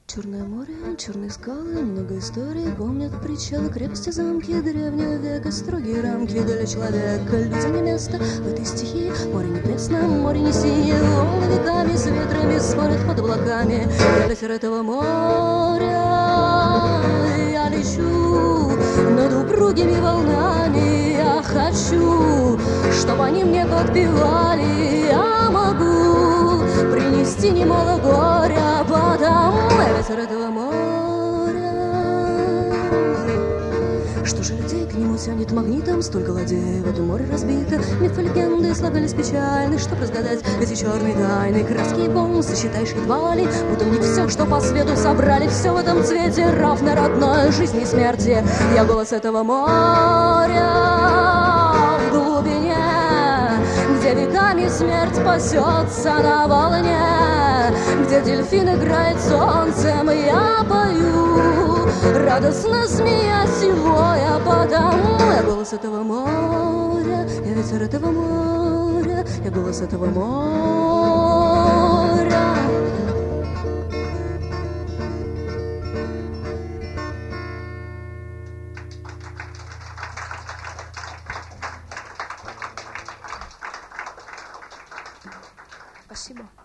Черное море, черные скалы, много историй помнят причалы, крепости, замки древнего века, строгие рамки для человека. Людям не место в этой стихии, море не пресно, море не синее, волны веками с ветрами спорят под облаками. Я ветер этого моря, я лечу над упругими волнами, я хочу, чтобы они мне подпевали, я могу принести немало горя, потому я ветер этого моря. Что же людей к нему тянет магнитом, столько ладей в этом море разбито, мифы, легенды слагались печальны, чтоб разгадать эти черные тайны, краски и бонусы считаешь едва ли, будто в них все, что по свету собрали, все в этом цвете равно родной жизни и смерти. Я голос этого моря в глубине, где веками смерть пасется на волне, где дельфин играет солнцем, и я пою, радостно смеясь его я потому. Я голос этого моря, я ветер этого моря, я голос этого моря. Спасибо.